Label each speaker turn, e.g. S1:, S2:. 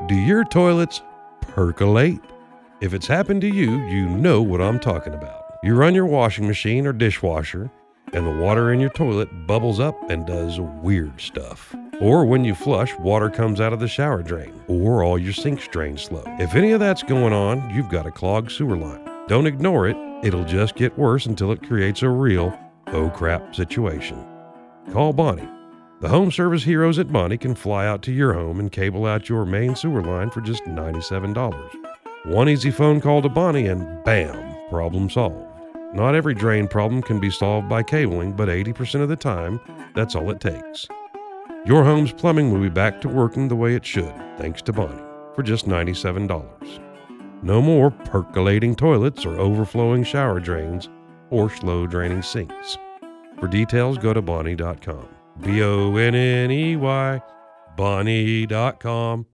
S1: Do your toilets percolate? If it's happened to you, you know what I'm talking about. You run your washing machine or dishwasher, and the water in your toilet bubbles up and does weird stuff. Or when you flush, water comes out of the shower drain, or all your sinks drain slow. If any of that's going on, you've got a clogged sewer line. Don't ignore it. It'll just get worse until it creates a real oh crap situation. Call Bonnie. The home service heroes at Bonnie can fly out to your home and cable out your main sewer line for just $97. One easy phone call to Bonnie and bam, problem solved. Not every drain problem can be solved by cabling, but 80% of the time, that's all it takes. Your home's plumbing will be back to working the way it should, thanks to Bonnie, for just $97. No more percolating toilets or overflowing shower drains or slow draining sinks. For details, go to Bonnie.com. Bonny, Bonnie.com.